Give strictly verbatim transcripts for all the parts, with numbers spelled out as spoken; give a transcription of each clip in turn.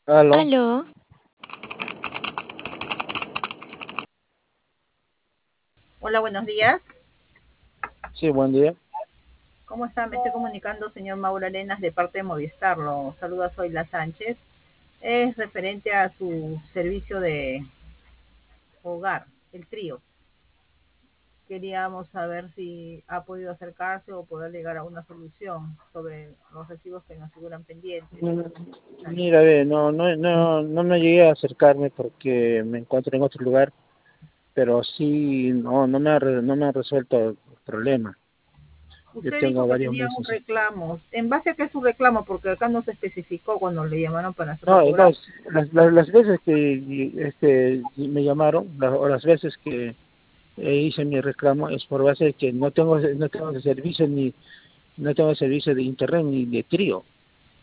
Aló, Aló, Hola, buenos días. sí, buen día. ¿Cómo está? Me estoy comunicando, señor Mauro Arenas, de parte de Movistar. Lo saluda, soy La Sánchez. Es referente a su servicio de hogar, el trío. Queríamos saber si ha podido acercarse o poder llegar a una solución sobre los recibos que nos figuran pendientes. Mm, Mira, ve, no, no, no, no me llegué a acercarme porque me encuentro en otro lugar, pero sí, no, no me ha, re- no me ha resuelto el problema. Yo Usted dijo tengo que varios tenía un meses. reclamo. ¿En base a qué es su reclamo? Porque acá no se especificó cuando le llamaron para hacer la No, no, cobranza. las, las, las veces que este, me llamaron, las, o las veces que eh, hice mi reclamo es por base de que no tengo, no tengo de servicio ni, no tengo servicio de internet ni de trío. O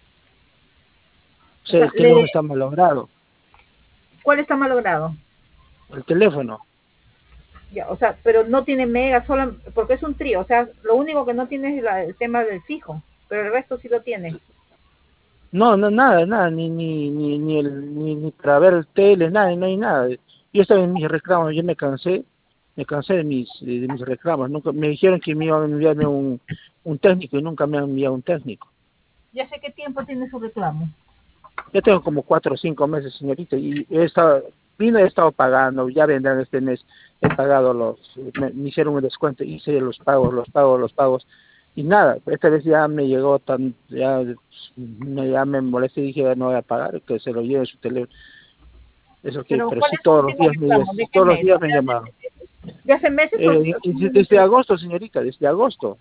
O sea, sea, el teléfono le, está malogrado, ¿cuál está malogrado? el teléfono. Ya, o sea, pero no tiene mega, sola, porque es un trío, o sea, lo único que no tiene es la- el tema del fijo, pero el resto sí lo tiene. No, no, nada, nada, ni, ni, ni, ni, el, ni, ni para ver el tele, nada, no hay nada. Yo estaba en mis reclamos, yo me cansé, me cansé de mis, de, de mis reclamos. Nunca, me dijeron que me iban a enviarme un, un técnico y nunca me han enviado un técnico. ¿Ya sé qué tiempo tiene su reclamo? Ya tengo como cuatro o cinco meses, señorita, y he estado, vino, he estado pagando, ya vendrán este mes, he pagado los, me, me hicieron un descuento, hice los pagos, los pagos, los pagos, y nada, esta vez ya me llegó tan, ya me, ya me molesté y dije, no voy a pagar, que se lo lleve su teléfono, eso que, Pero pero ¿cuál sí es su todos los último días me, reclamo? ¿De qué todos los mes? días me llamaron. ¿De hace meses o, Eh, y de- desde agosto, señorita, desde agosto,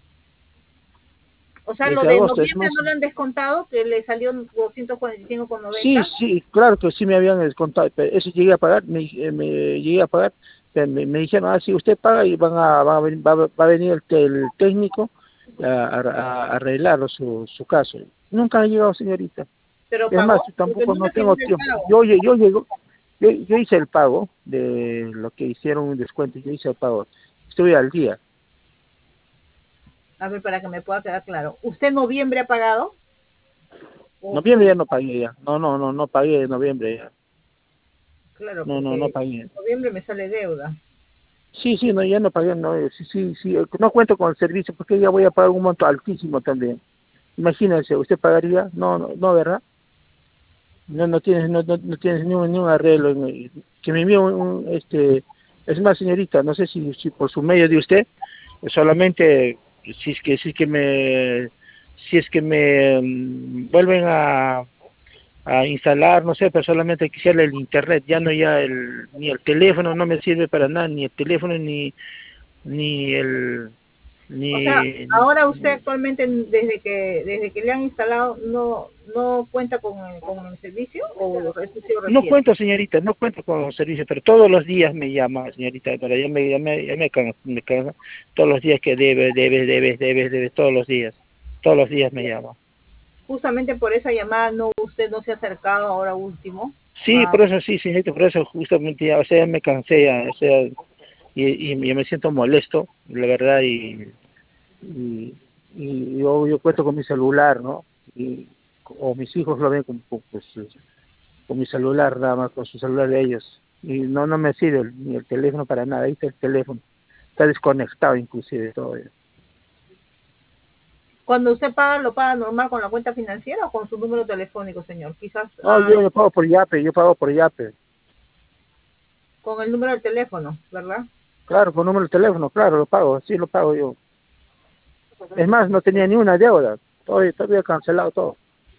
o sea, lo desde de agosto, es noviembre más, no le han descontado, que le salió doscientos cuarenta y cinco con sí, noventa? sí, claro que sí me habían descontado, pero eso llegué a pagar, me, eh, me llegué a pagar, eh, me, me dijeron, ah, sí, usted paga y van a, va a, venir, va, a va a venir el, te- el técnico a, a, a arreglar su, su caso. Nunca ha llegado, señorita. Pero Es más, pagó, porque tampoco no no me tengo figura el tiempo. pago. Yo, yo, yo llego, yo, yo hice el pago de lo que hicieron un descuento, yo hice el pago. Estuve al día. A ver, para que me pueda quedar claro. ¿Usted noviembre ha pagado? ¿O Noviembre octubre? ya no pagué ya. No, no, no, no pagué en noviembre ya. Claro, No, no, no porque pagué. en noviembre me sale deuda. Sí, sí, no, ya no pagué, no, eh, sí, sí, sí, eh, no cuento con el servicio porque ya voy a pagar un monto altísimo también. Imagínense, ¿usted pagaría? No, no, no, ¿verdad? No, no tienes, no, no, no tienes ni un, ni un arreglo. en el- que me envíe un, un, este, es más, señorita, no sé si, si por su medio de usted, solamente, si es que, si es que me, si es que me mm, vuelven a, a instalar, no sé, pero solamente quisiera el internet, ya no ya el, ni el teléfono no me sirve para nada, ni el teléfono, ni, ni el, O sea, ni, ahora usted ni- actualmente, desde que desde que le han instalado, no no cuenta con el, con el servicio o eso sí lo no reciente. cuento, señorita, no cuento con los servicios, pero todos los días me llama, señorita, pero ya me, ya me, ya me cansa, me cansa, todos los días que debe, debe, debe, debe, debe, todos los días, todos los días me llama. Justamente por esa llamada no usted no se ha acercado ahora último. Sí, Ah, por eso sí, señorita, por eso justamente ya, o sea, ya me cansé, ya, o sea, y, y yo me siento molesto, la verdad, y, y, y yo, yo cuento con mi celular, ¿no? Y, o mis hijos lo ven con, con, pues, con mi celular, nada más, con su celular de ellos. Y no, no me sirve el- ni el teléfono para nada, ahí está el teléfono. Está desconectado inclusive todo. cuando usted paga, lo paga normal con la cuenta financiera o con su número telefónico, señor. Quizás No, ah, yo, yo pago por Yape, yo pago por Yape. con el número del teléfono, ¿verdad? Claro, con número de teléfono, claro, lo pago, sí lo pago yo. Es más, no tenía ni una deuda, todavía, todavía cancelado todo.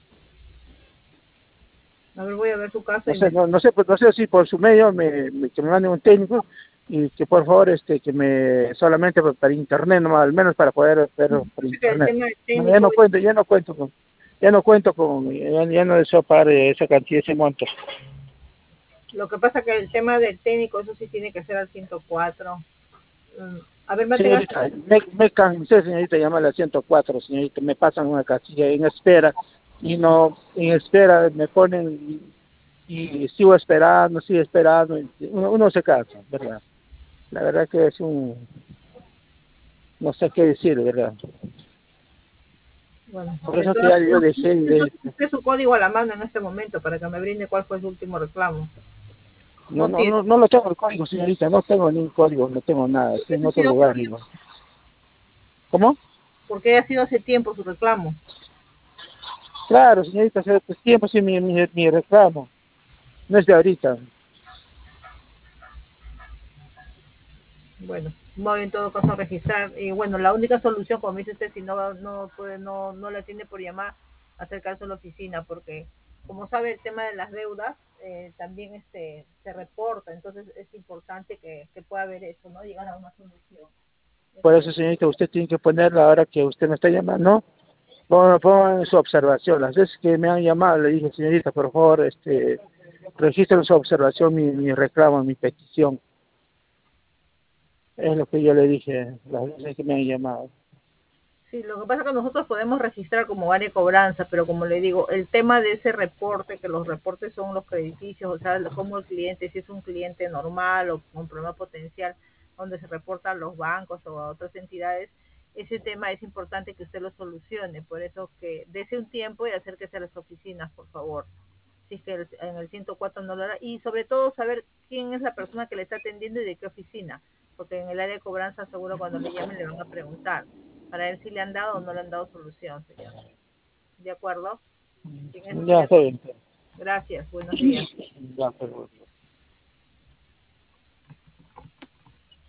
A ver, voy a ver su caso No y sé, me... no, no sé, pues, no sé si por su medio me, me- que me mande un técnico y que por favor este que me solamente para, para internet nomás, al menos para poder verlo por Dice que el internet. tema del No, ya técnico no es... cuento, ya no cuento con, ya no cuento con, ya, ya no deseo pagar esa cantidad, ese monto. Lo que pasa que el tema del técnico, eso sí tiene que ser al ciento cuatro. Mm, A ver, manténgase. Señorita, me, me cansé, señorita, llamarle al ciento cuatro, señorita, me pasan una casilla en espera y no, en espera me ponen y, y sigo esperando, sigo esperando, y uno, uno se cansa, ¿verdad? La verdad que es un, no sé qué decir, ¿verdad? Bueno, Por eso que ya entonces, yo dejé de... entonces usted su código a la mano en este momento para que me brinde cuál fue su último reclamo. No, No no, tiene. no, no lo tengo el código, señorita, no tengo ningún código, no tengo nada, estoy en Ha otro sido lugar, digo. ¿Cómo? porque ha sido hace tiempo su reclamo. Claro, señorita, hace tiempo sí mi, mi, mi reclamo, no es de ahorita. Bueno, voy en todo caso a registrar. Y bueno, la única solución, como dice usted, si no no puede, no, no la tiene por llamar, acercarse a la oficina, porque como sabe el tema de las deudas, eh, también este se reporta, entonces es importante que, que pueda haber eso, ¿no? Llegar a una solución. Por Eso eso, señorita, usted tiene que ponerla ahora que usted me está llamando, pongan, pongan su observación. Las veces que me han llamado, le dije, señorita, por favor, este, registren su observación, mi, mi reclamo, mi petición. Es lo que yo le dije las veces que me han llamado. Sí, lo que pasa es que nosotros podemos registrar como área de cobranza, pero como le digo, el tema de ese reporte, que los reportes son los crediticios, o sea, como el cliente, si es un cliente normal o con problema potencial, donde se reporta a los bancos o a otras entidades, ese tema es importante que usted lo solucione. Por eso que dese un tiempo y acérquese a las oficinas, por favor. Si es que el- en el ciento cuatro no lo hará. Y sobre todo saber quién es la persona que le está atendiendo y de qué oficina, porque en el área de cobranza seguro cuando le llamen le van a preguntar para ver si le han dado o no le han dado solución, señor. ¿De acuerdo? En eso Ya, sería está todo. bien. Gracias, buenos días. Ya, pero...